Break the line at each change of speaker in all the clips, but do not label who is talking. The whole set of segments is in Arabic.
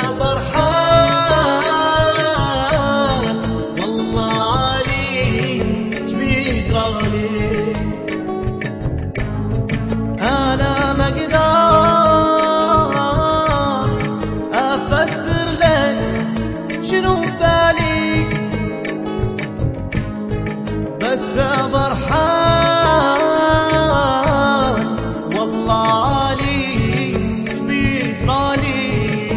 فرحان والله علي شبيك رغلي أنا ما أقدر أفسر لك شنو بالي بس فرحان والله علي شبيك رالي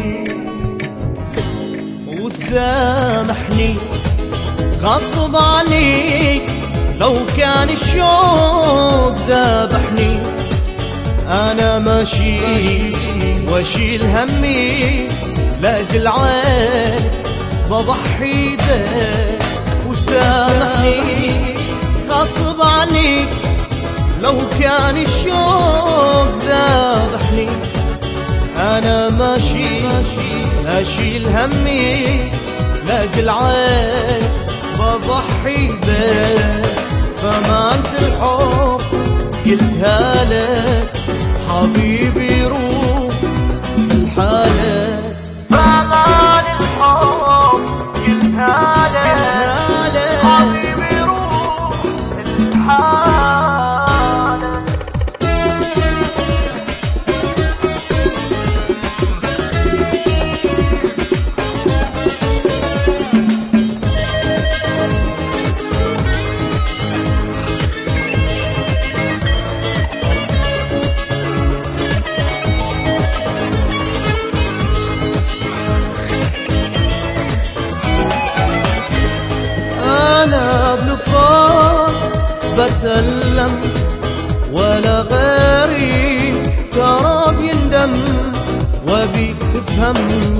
وسامحني غصب عليك لو كان الشوق ذابحني أنا ماشي واشيل همي لاجل عين بضحي بك وسامحني غصب عليك لو كان الشوق ذابحني أنا ماشي أشيل همي لاجل عين بضحي بك فمانة الحب قلتها لك حبيبي روح الحالة فمان الحب قلتها لك حبيبي روح الحالة أنا بنفاق بتألم ولا غيري ترى بيندم وبيك تفهم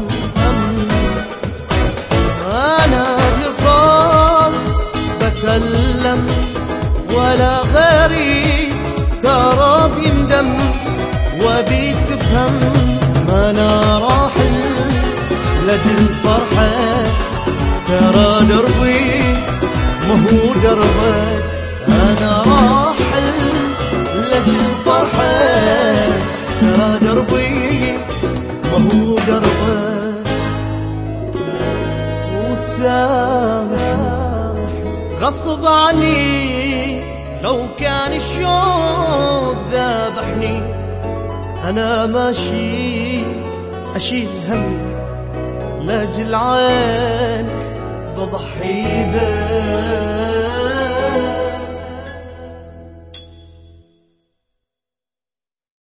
أنا بنفاق بتألم ولا غيري ترى بيندم وبيك تفهم أنا راحل لجل فرحة ترى دربي مهو دربك أنا راحل لجل فرحة ترى دربي مهو دربك وسامح غصب عني لو كان الشوق ذابحني أنا ماشي أشيل همي لاجل عينك بضحي بك